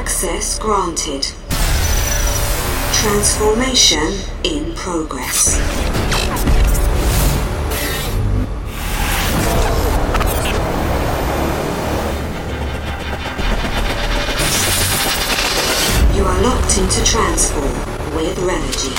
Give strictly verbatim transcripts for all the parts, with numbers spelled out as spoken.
Access granted. Transformation in progress. You are locked into Transform with Relegy.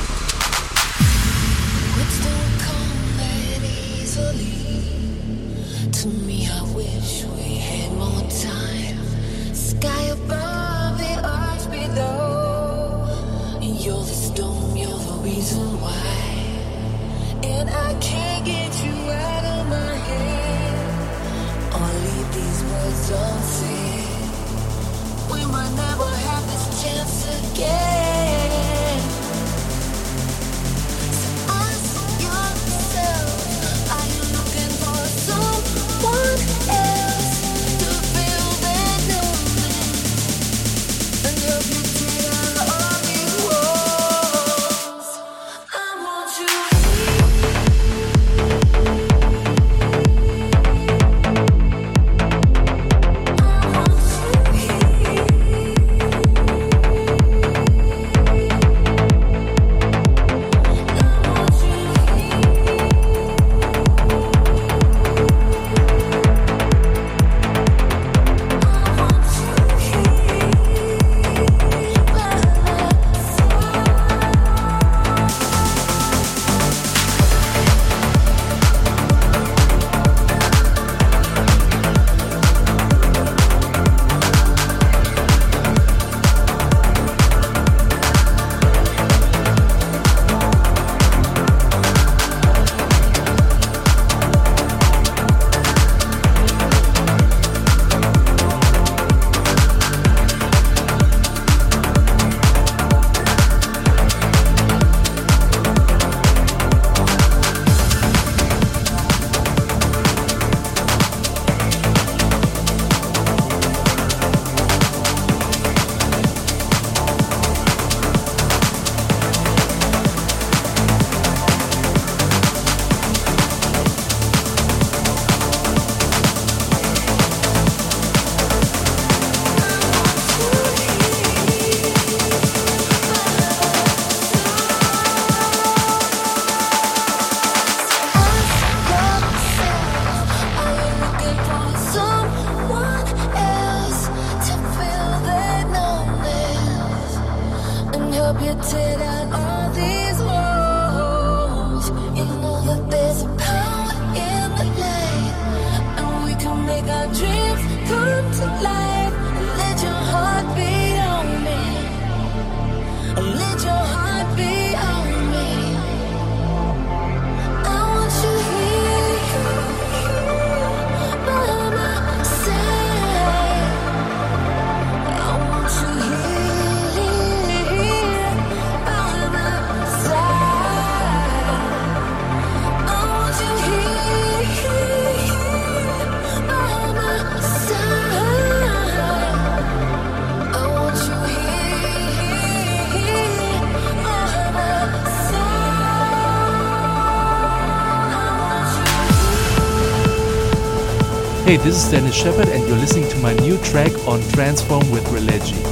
Hey, this is Dennis Shepard and you're listening to my new track on Transform with Relegy.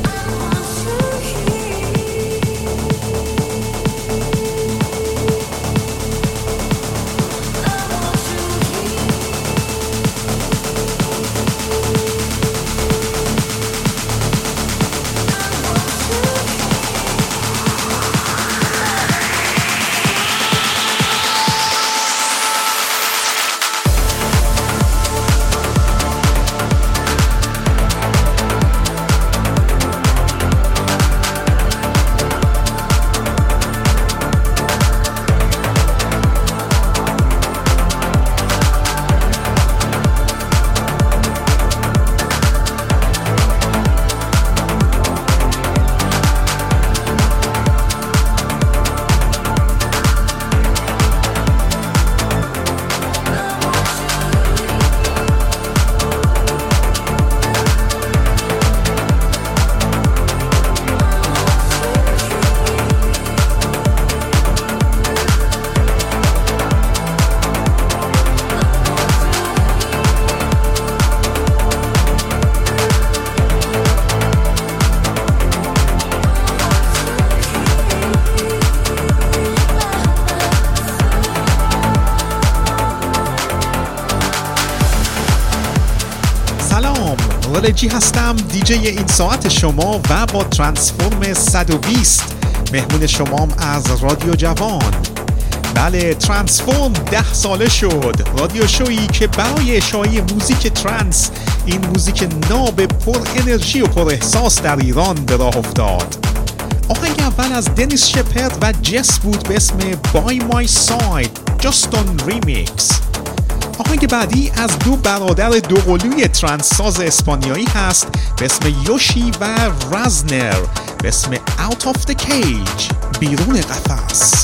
رالجی هستم، دیجی این ساعت شما و با ترانسفورم صد و بیست مهمون شمام از رادیو جوان. بله، ترانسفورم ده ساله شد، رادیو شویی که برای اشاعه موزیک ترانس، این موزیک ناب پر انرژی و پر احساس در ایران به راه افتاد. آهنگ اول از دنیس شپرد و جس بود به اسم By My Side جاستون ریمیکس. آهنگ بعدی از دو برادر دوقلوی ترانس ساز اسپانیایی هست به اسم یوشی و رزنر به اسم Out of the Cage، بیرون قفس.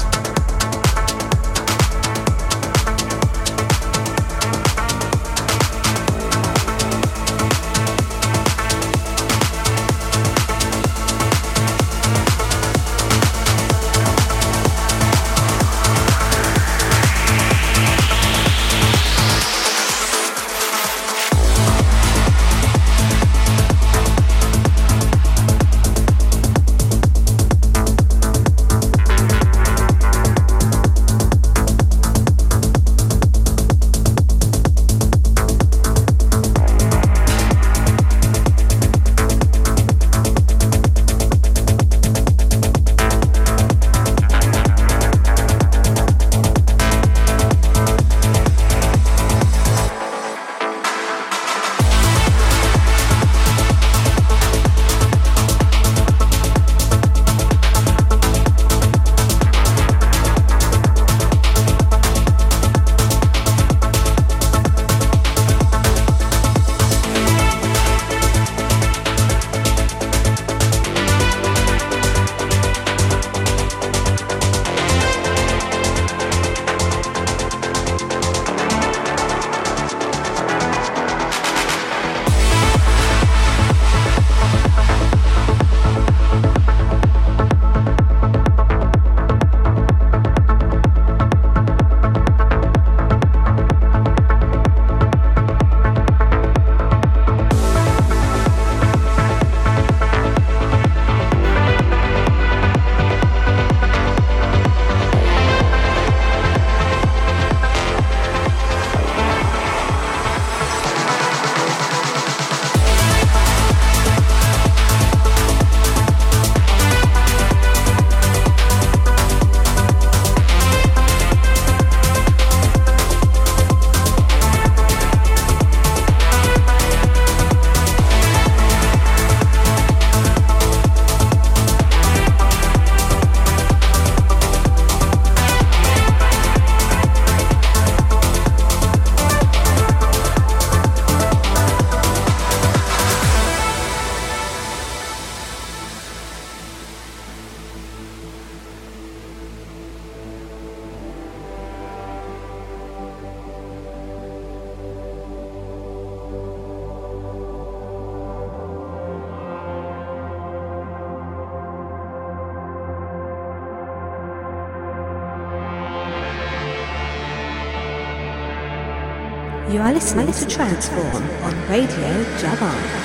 You are listening to Transform on Radio Javan.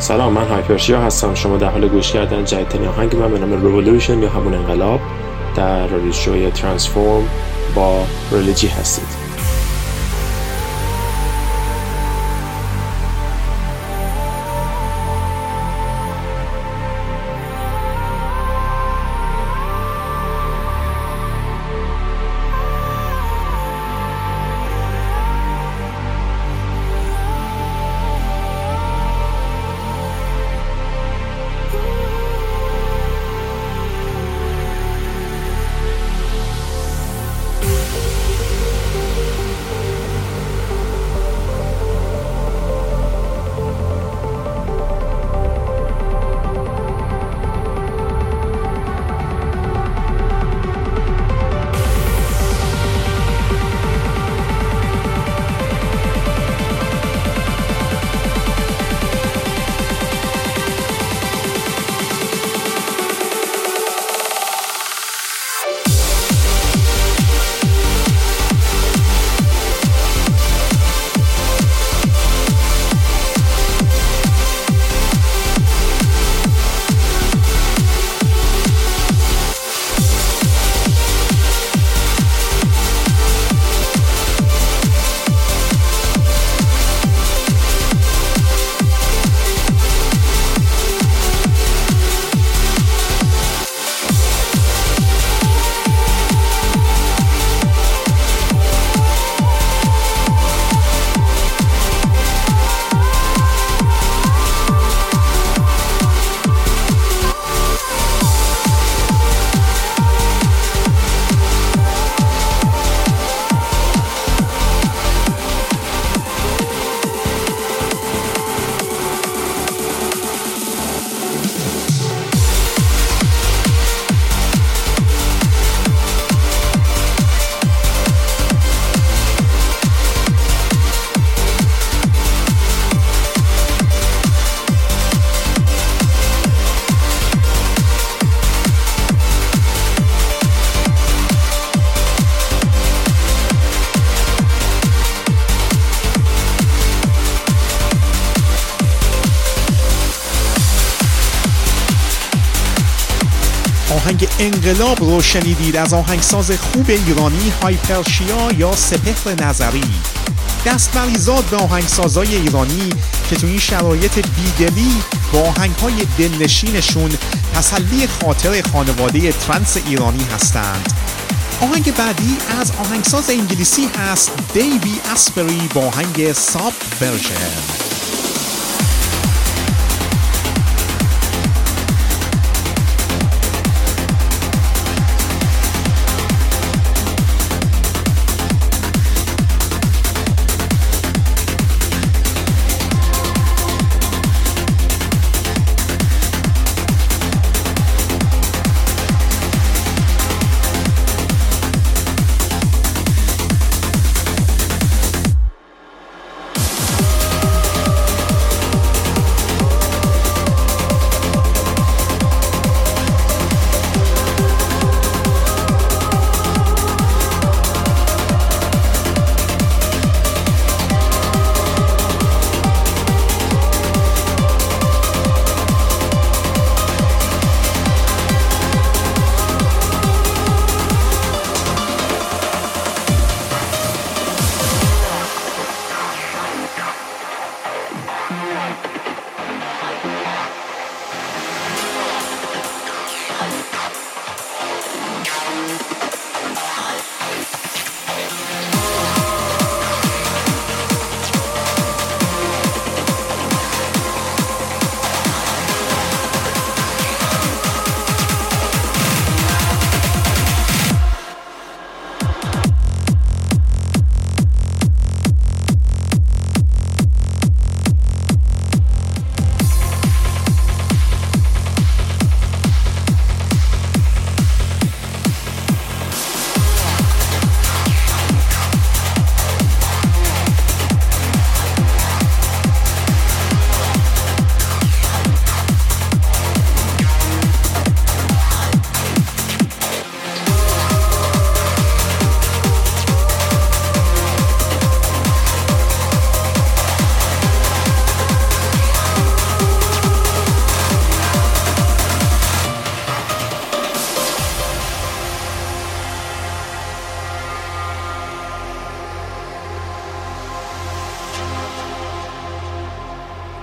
سلام، من هایپرشیا هستم. شما در حال گوش کردن جدیدترین آهنگ من به نام رولوشن یا همون انقلاب در رادیو شوی ترانسفورم با ریلیجی هستید. آهنگ انقلاب رو شنیدید از آهنگساز خوب ایرانی هایپرشیا یا سپهر نظری. دستمریزاد به آهنگسازای ایرانی که تو این شرایط بیدلی با آهنگهای دلنشینشون تسلی خاطر خانواده ترنس ایرانی هستند. آهنگ بعدی از آهنگساز انگلیسی هست دیوی اسپری با آهنگ ساب ورژن.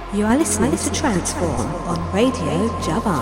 You are listening to Transform on Radio Javan.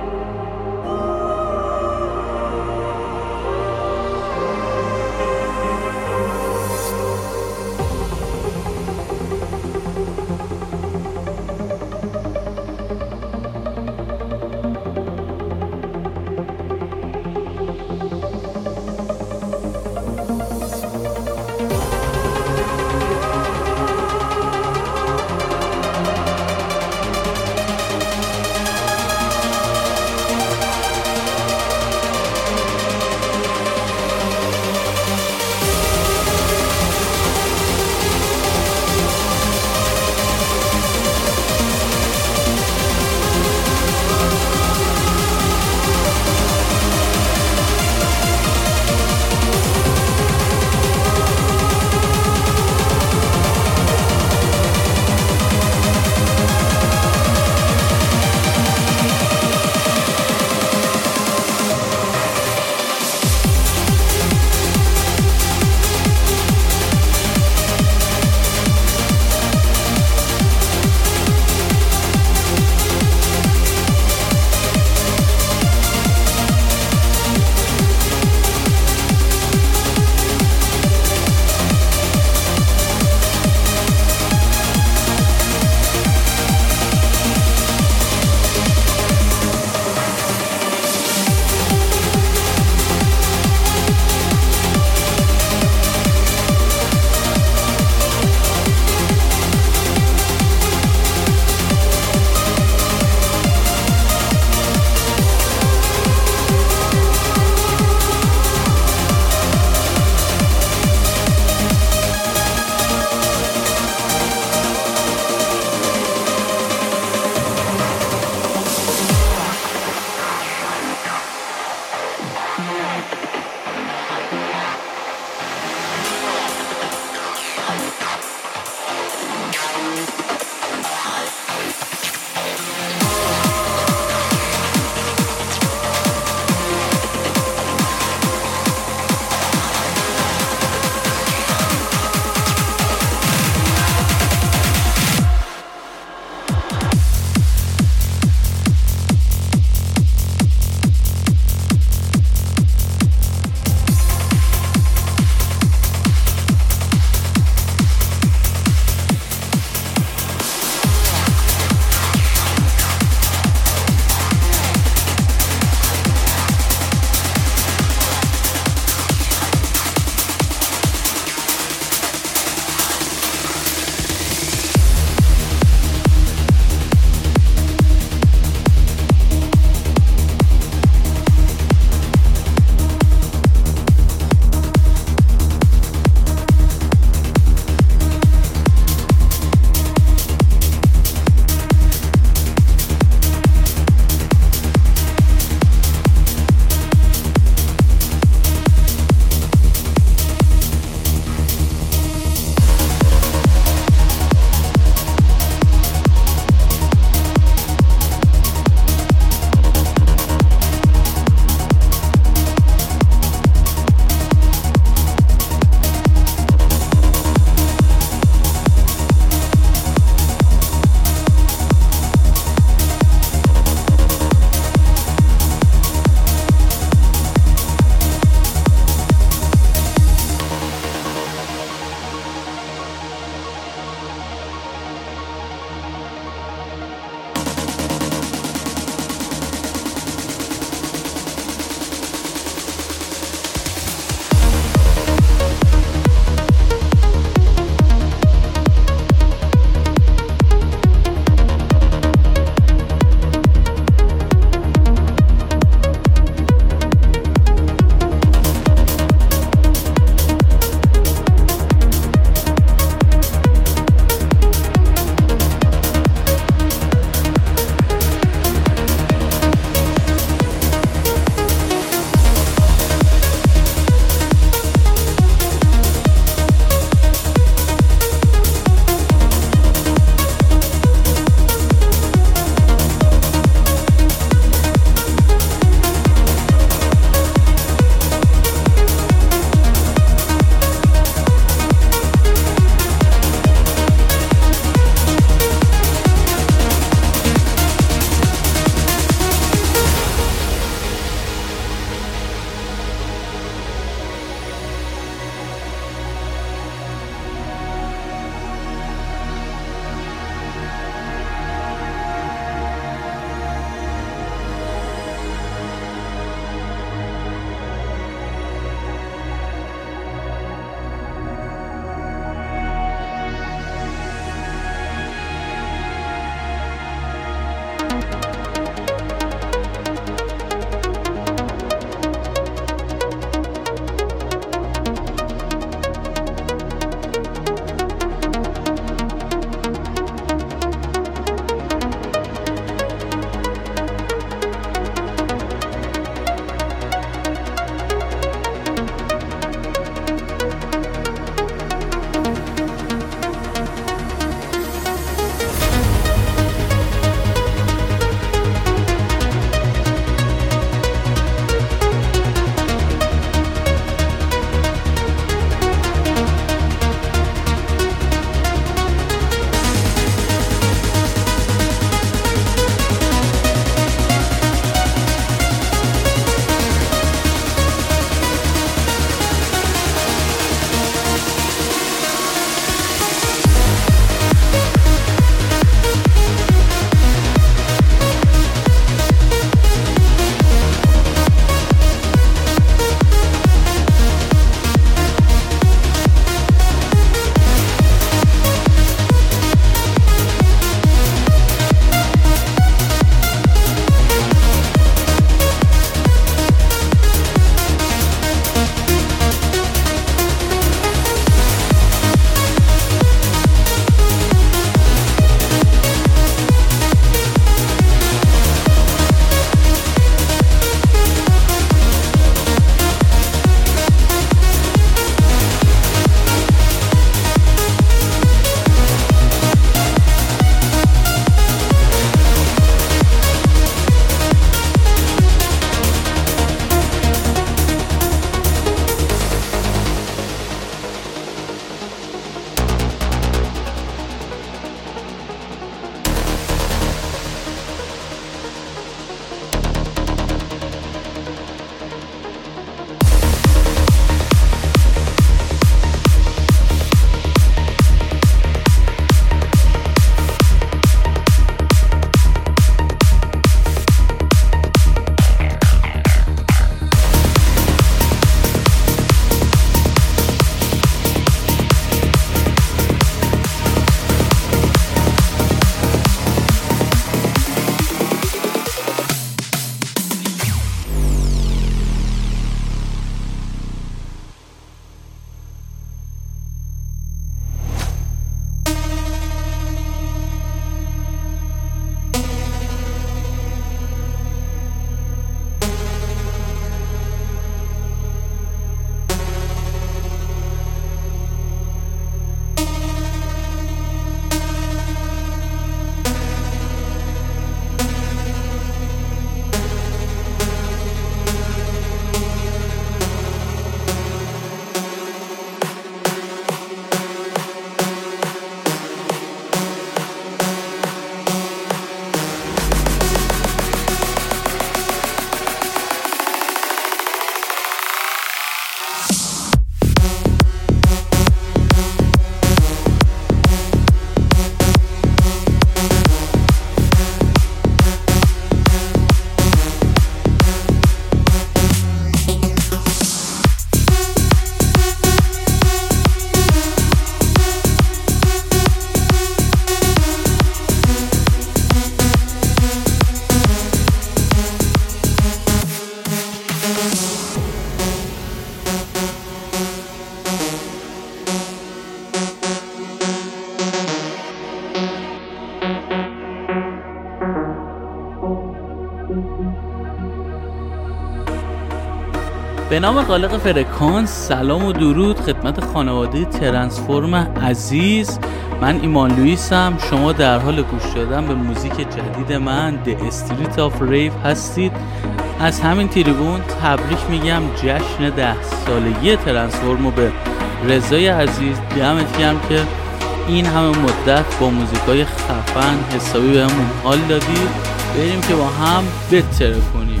به نام خالق فرکانس، سلام و درود خدمت خانواده ترانسفورم عزیز. من ایمان لوئیسم. شما در حال گوش دادن به موزیک جدید من The Street of Rave هستید. از همین تریبون تبریک میگم جشن ده سالگی ترانسفورم به رضای عزیز. دمت گرم که این همه مدت با موزیکای خفن حسابی بهمون حال دادی. بریم که با هم بتره کنیم.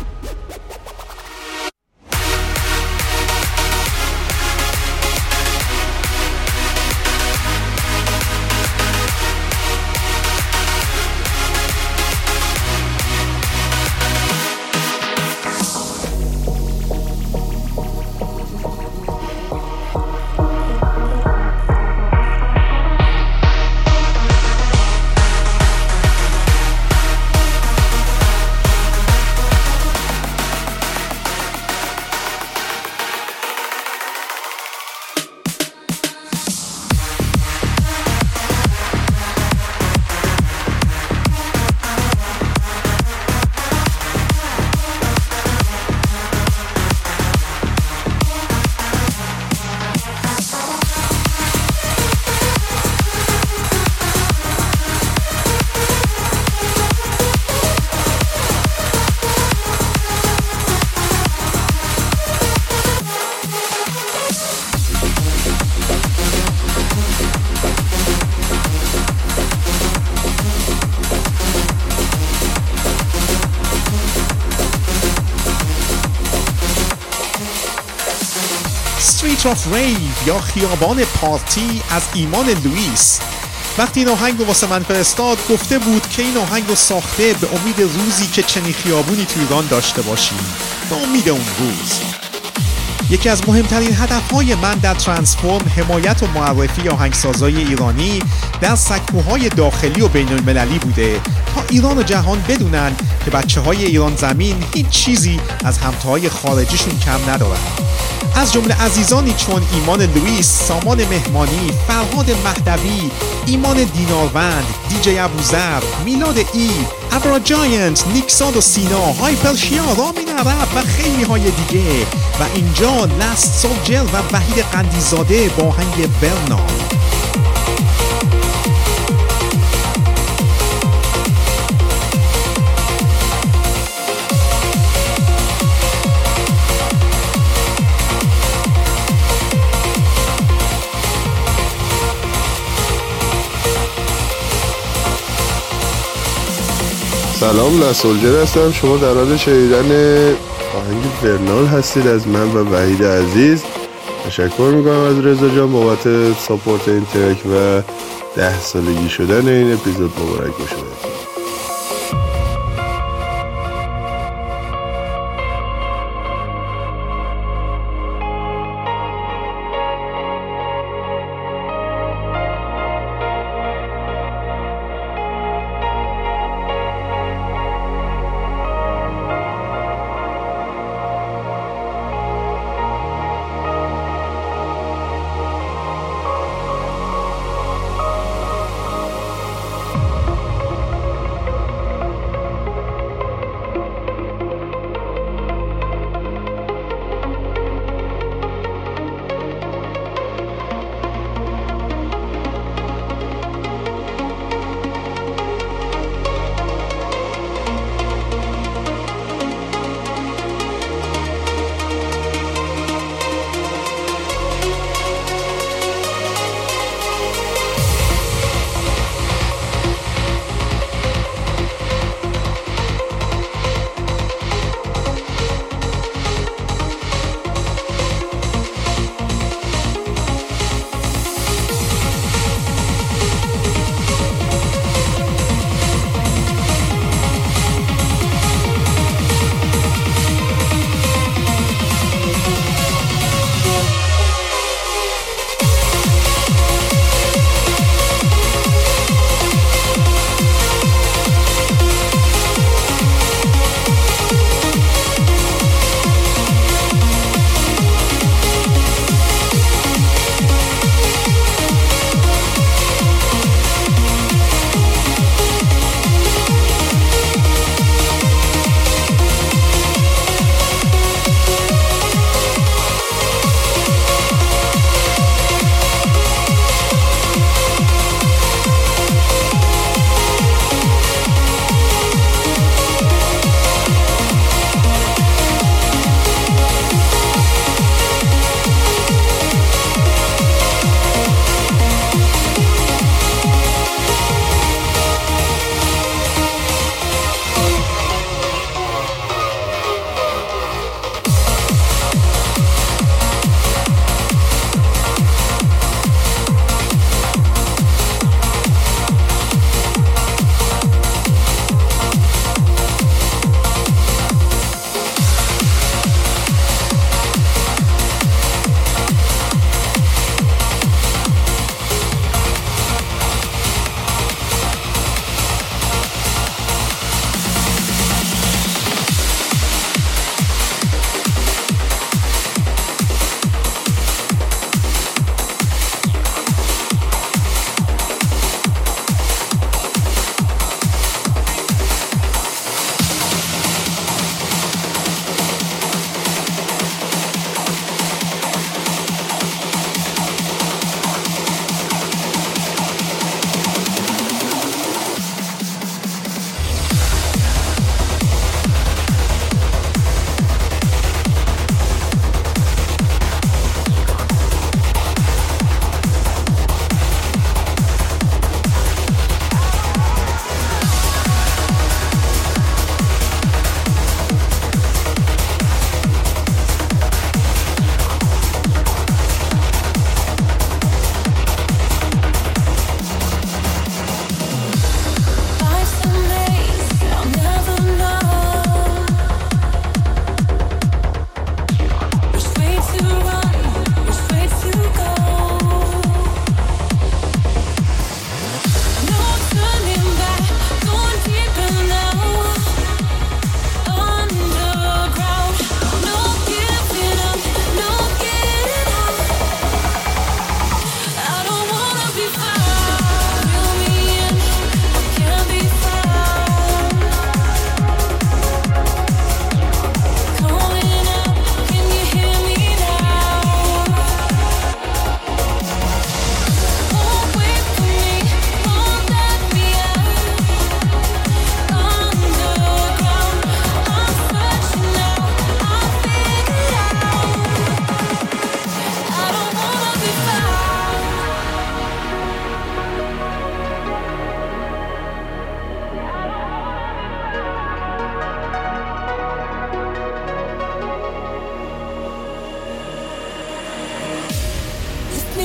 Street of Rave یا خیابان پارتی از ایمان لوئیس. وقتی این آهنگ رو واسه من فرستاد گفته بود که این آهنگ رو ساخته به امید روزی که چنین خیابونی تو ایران داشته باشیم، به امید اون روز. یکی از مهمترین هدفهای من در ترانسفورم حمایت و معرفی آهنگسازای ایرانی در سکوهای داخلی و بین المللی بوده تا ایران و جهان بدونن که بچه های ایران زمین هیچ چیزی از همتاهای خارجیشون کم ندارن. از جمله عزیزانی چون ایمان لوئیس، سامان مهمانی، فرهاد مهدوی، ایمان دیناروند، دیجی ابوذر، میلاد ای، ابرا جاینت، نیکساد و سینا، هایپرشیا، رامین عرب و خیلی های دیگه. و اینجا لست سولجر و وحید قندیزاده با آهنگ برنارد. سلام، لسولجر هستم. شما در حال شنیدن آهنگ برنال هستید از من و وحید عزیز. تشکر میکنم از رضا جان بابت ساپورت این ترک و ده سالگی شدن این اپیزود. مبارک باشه.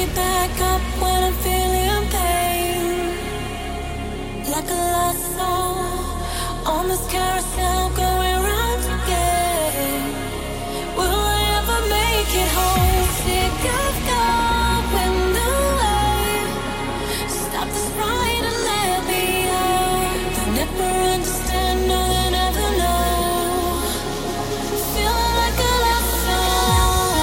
back up when I'm feeling pain. Like a lost soul on this carousel going round again. Will I ever make it home? Sick of going away. Stop this ride and let me out. They'll never understand, no, they'll never know. Feeling like a lost soul.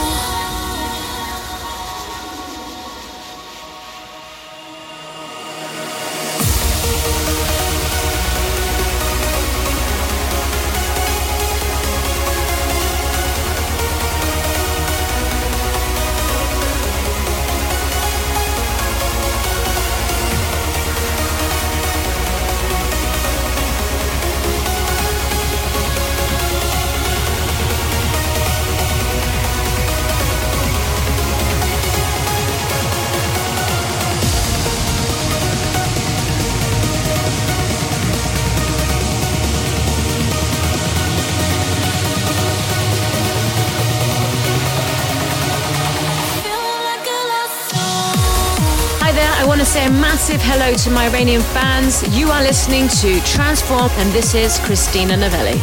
Say a massive hello to my Iranian fans. You are listening to Transform, and this is Christina Novelli.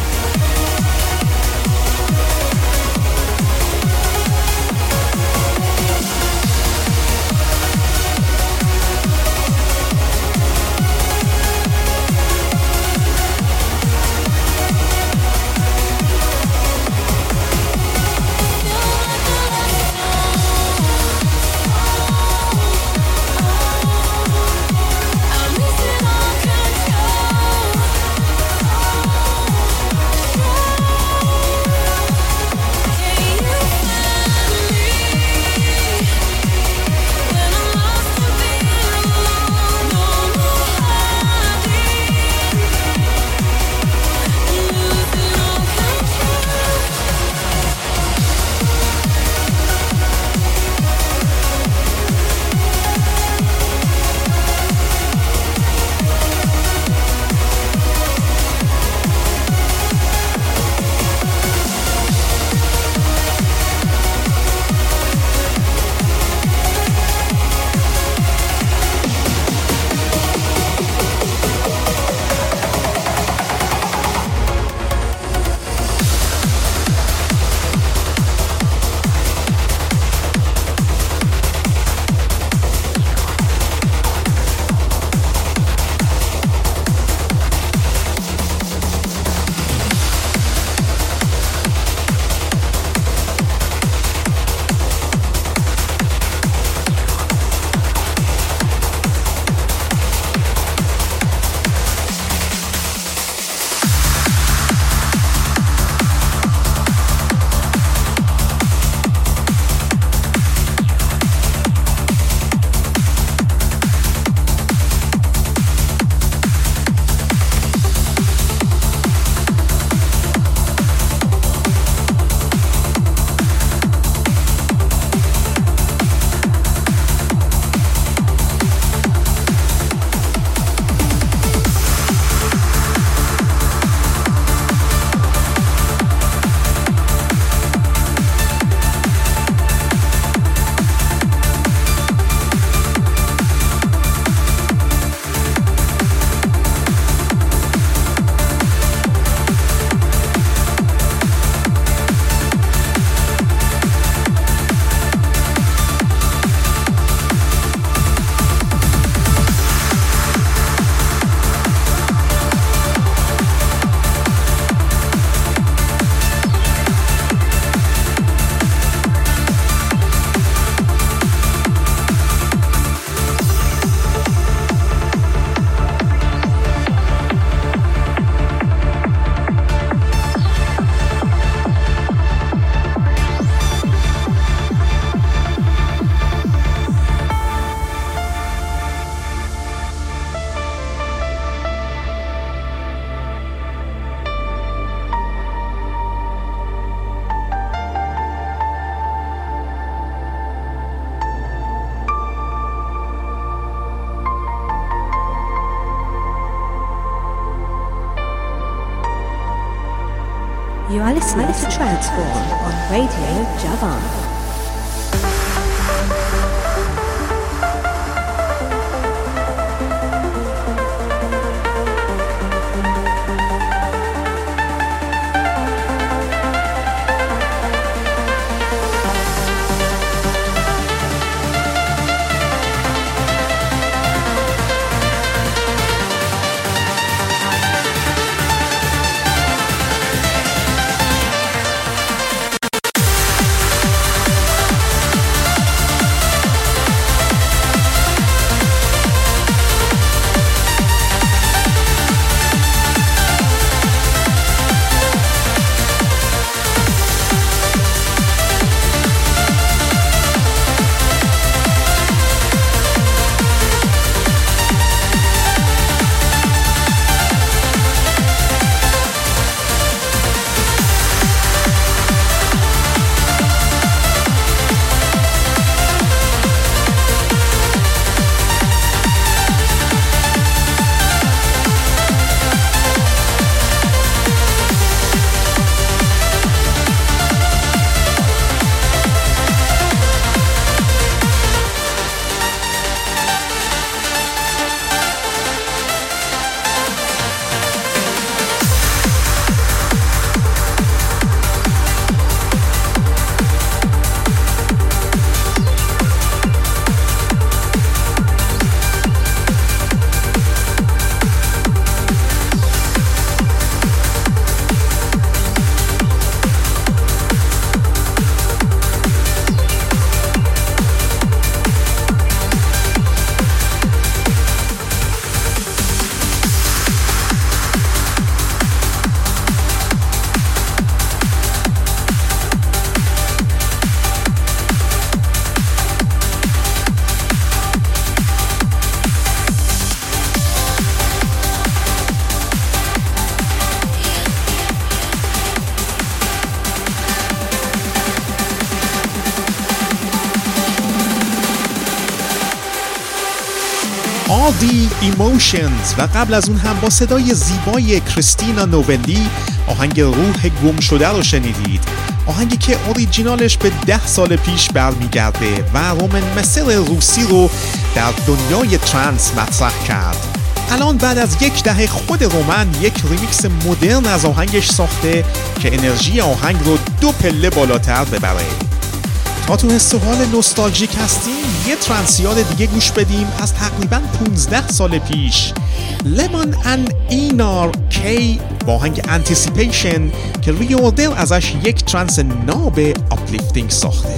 You are listening to Transform on Radio Javan. دی ایموشنز و قبل از اون هم با صدای زیبای کریستینا نوبلی آهنگ روح گم شده رو شنیدید. آهنگی که اوریجینالش به ده سال پیش برمیگرده و رومن مسل روسی رو در دنیای ترانس مطرح کرد. الان بعد از یک دهه خود رومن یک ریمیکس مدرن از آهنگش ساخته که انرژی آهنگ رو دو پله بالاتر ببره. تا تو حس و حال نوستالژیک هستیم یه ترانسیار دیگه گوش بدیم از تقریباً پانزده سال پیش. لمون ان اینار کی با آهنگ انتیسیپیشن که ریوردل ازش یک ترانس ناب اپلیفتینگ ساخته.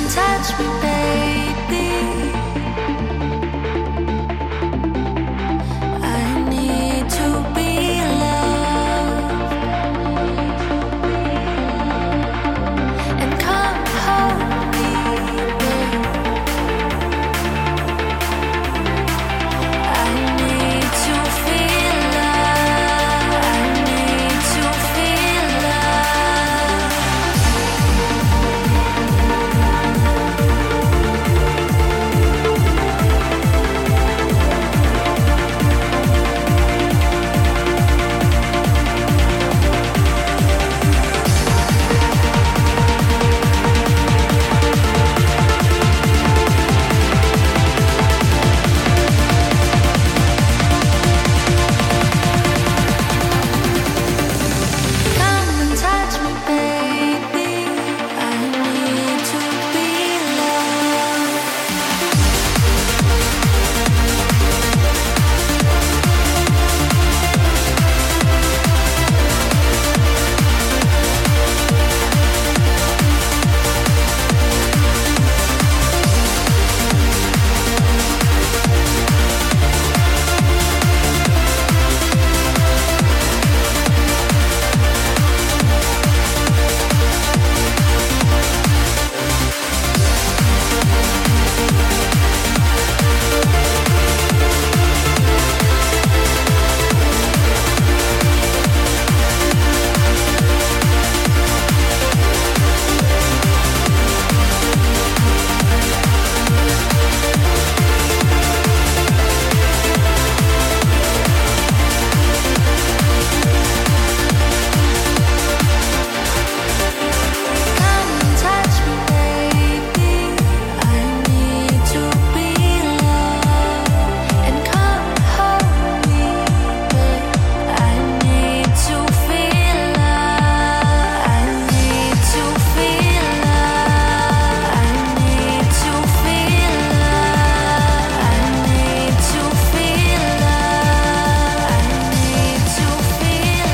and touch me, baby. I need to be loved. And come hold me, babe. I need to feel love. I need to feel love. Come and touch me, baby. I need to be loved. Come and touch me, baby. I need to be loved. And come hold me, babe. I need to feel love. I need to feel love. I need to feel love. I need to feel love. I need to feel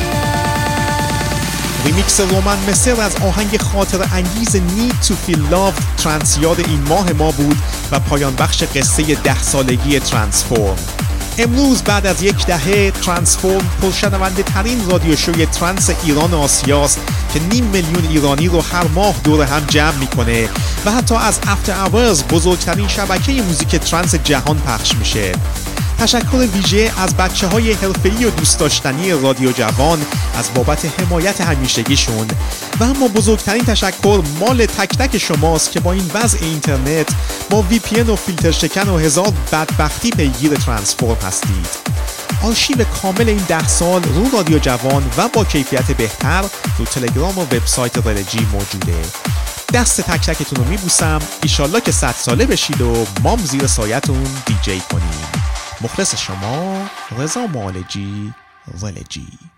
love. ریمیکس رومن مصر از آهنگ خاطر انگیز Need to Feel Loved ترانسیاد این ماه ما بود و پایان بخش قصه ده سالگی ترانسفورم. امروز بعد از یک دهه ترانسفورم پرشنونده ترین رادیو شوی ترانس ایران و آسیاست که نیم میلیون ایرانی رو هر ماه دور هم جمع میکنه و حتی از افتر اورز بزرگترین شبکه موزیک ترانس جهان پخش میشه. تشکر ویژه از بچه های حرفه‌ای و دوست داشتنی رادیو جوان از بابت حمایت همیشگیشون و اما بزرگترین تشکر مال تک تک شماست که با این وضع اینترنت با وی پی ان و فیلتر شکن و هزار بدبختی پیگیر ترانسفورم هستید. آرشیو کامل این ده سال رو رادیو جوان و با کیفیت بهتر رو تلگرام و وبسایت رلجی موجوده. دست تک تکتون رو میبوسم، ایشالله که صد ساله بشید و مام زیر سایتون دیجی کنیم. مخلص شما رضا معالجی رلجی.